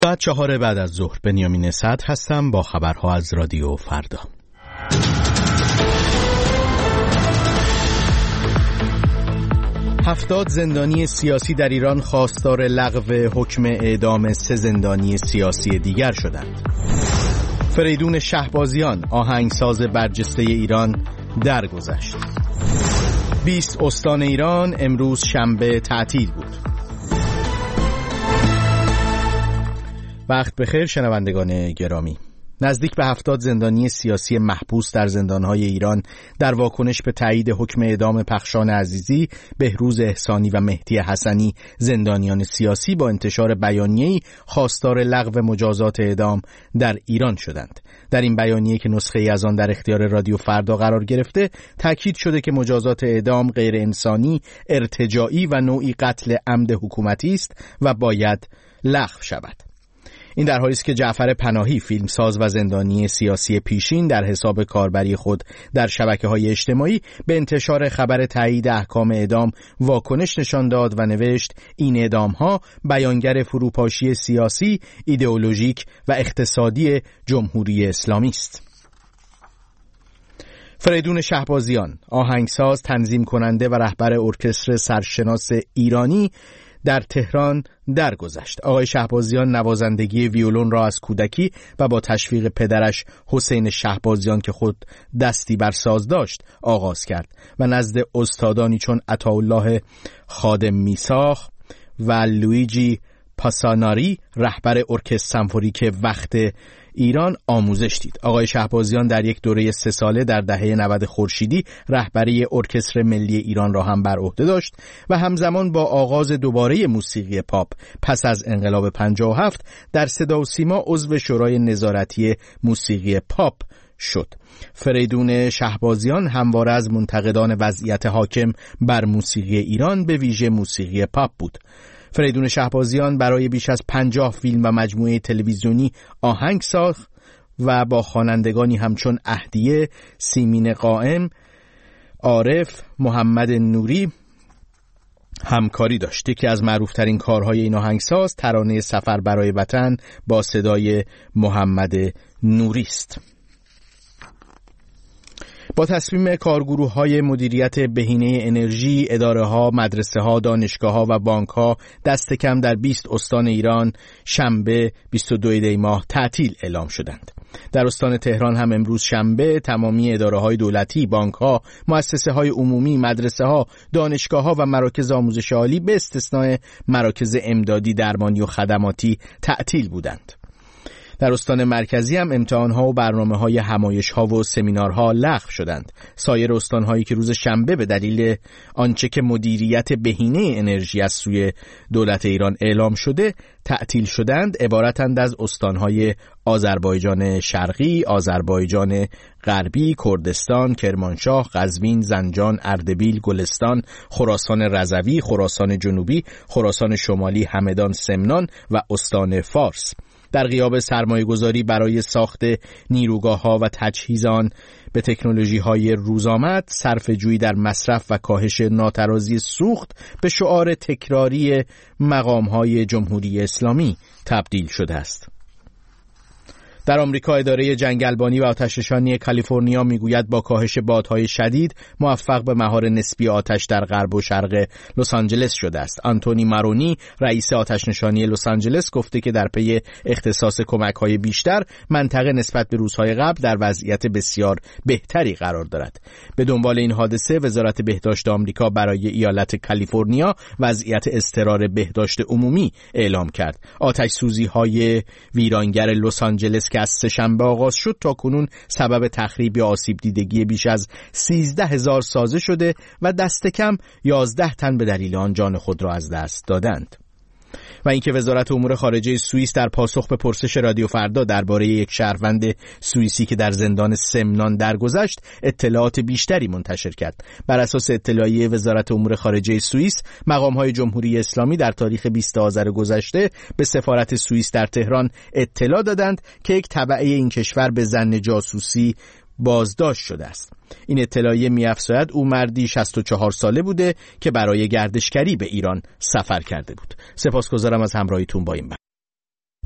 ساعت 4 بعد از ظهر بنیامین صدر هستم با خبرها از رادیو فردا. 70 زندانی سیاسی در ایران خواستار لغو حکم اعدام 3 زندانی سیاسی دیگر شدند. فریدون شهبازیان آهنگساز برجسته ایران درگذشت. 20 استان ایران امروز شنبه تعطیل بود. وقت بخیر شنوندگان گرامی. نزدیک به 70 زندانی سیاسی محبوس در زندانهای ایران در واکنش به تایید حکم اعدام پخشان عزیزی، بهروز احسانی و مهدی حسنی زندانیان سیاسی با انتشار بیانیه‌ای خواستار لغو مجازات اعدام در ایران شدند. در این بیانیه که نسخه‌ای از آن در اختیار رادیو فردا قرار گرفته، تاکید شده که مجازات اعدام غیر انسانی، ارتجاعی و نوعی قتل عمد حکومتی است و باید لغو شود. این در حالی است که جعفر پناهی، فیلمساز و زندانی سیاسی پیشین، در حساب کاربری خود در شبکه‌های اجتماعی به انتشار خبر تایید احکام اعدام واکنش نشان داد و نوشت این اعدام‌ها بیانگر فروپاشی سیاسی، ایدئولوژیک و اقتصادی جمهوری اسلامی است. فریدون شهبازیان، آهنگساز، تنظیم کننده و رهبر ارکستر سرشناس ایرانی، در تهران درگذشت. آقای شهبازیان نوازندگی ویولون را از کودکی و با تشویق پدرش حسین شهبازیان که خود دستی بر ساز داشت آغاز کرد و نزد استادانی چون عطاالله خادم میساخ و لویجی پاساناری رهبر ارکستر سمفونیک وقت ایران آموزش دید. آقای شهبازیان در یک دوره 3 ساله در دهه 90 خورشیدی رهبری ارکستر ملی ایران را هم بر عهده داشت و همزمان با آغاز دوباره موسیقی پاپ پس از انقلاب 57 در صدا و سیما عضو شورای نظارتی موسیقی پاپ شد. فریدون شهبازیان همواره از منتقدان وضعیت حاکم بر موسیقی ایران به ویژه موسیقی پاپ بود. فریدون شهبازیان برای بیش از 50 فیلم و مجموعه تلویزیونی آهنگ ساخت و با خوانندگانی همچون اهدیه، سیمین قائم، عارف، محمد نوری همکاری داشت. یکی از معروفترین کارهای این آهنگساز ترانه سفر برای وطن با صدای محمد نوری است. با تصمیم کارگروه‌های مدیریت بهینه انرژی، اداره‌ها، مدرسه‌ها، دانشگاه‌ها و بانک‌ها دست کم در 20 استان ایران شنبه 22 دی ماه تعطیل اعلام شدند. در استان تهران هم امروز شنبه تمامی اداره‌های دولتی، بانک‌ها، مؤسسه‌های عمومی، مدرسه‌ها، دانشگاه‌ها و مراکز آموزش عالی به استثناء مراکز امدادی، درمانی و خدماتی تعطیل بودند. در استان مرکزی هم امتحان‌ها و برنامه‌های همایش‌ها و سمینارها لغو شدند. سایر استان‌هایی که روز شنبه به دلیل آنچه که مدیریت بهینه انرژی از سوی دولت ایران اعلام شده تعطیل شدند عبارتند از استان‌های آذربایجان شرقی، آذربایجان غربی، کردستان، کرمانشاه، قزوین، زنجان، اردبیل، گلستان، خراسان رضوی، خراسان جنوبی، خراسان شمالی، همدان، سمنان و استان فارس. در غیاب سرمایه‌گذاری برای ساخت نیروگاه‌ها و تجهیز آن به تکنولوژی‌های روزآمد، صرفه‌جویی در مصرف و کاهش ناترازی سوخت به شعار تکراری مقام‌های جمهوری اسلامی تبدیل شده است. در آمریکا اداره جنگلبانی و آتش‌نشانی کالیفرنیا میگوید با کاهش بادهای شدید موفق به مهار نسبی آتش در غرب و شرق لس آنجلس شده است. آنتونی مارونی رئیس آتش‌نشانی لس آنجلس گفته که در پی اختصاص کمک‌های بیشتر منطقه نسبت به روزهای قبل در وضعیت بسیار بهتری قرار دارد. به دنبال این حادثه وزارت بهداشت آمریکا برای ایالت کالیفرنیا وضعیت اضطرار بهداشت عمومی اعلام کرد. آتش‌سوزی‌های ویرانگر لس آنجلس که از سه‌شنبه آغاز شد تا کنون سبب تخریب یا آسیب دیدگی بیش از 13,000 سازه شده و دست کم 11 تن به دلیل آن جان خود را از دست دادند. و اینکه وزارت امور خارجه سوئیس در پاسخ به پرسش رادیو فردا درباره یک شهروند سوئیسی که در زندان سمنان درگذشت اطلاعات بیشتری منتشر کرد. بر اساس اطلاعیه وزارت امور خارجه سوئیس، مقام‌های جمهوری اسلامی در تاریخ 20 آذر گذشته به سفارت سوئیس در تهران اطلاع دادند که یک تبعه این کشور به ظن جاسوسی بازداشت شده است. این اطلاعیه می‌افزاید او مردی 64 ساله بوده که برای گردشگری به ایران سفر کرده بود. سپاسگزارم از همراهیتون با این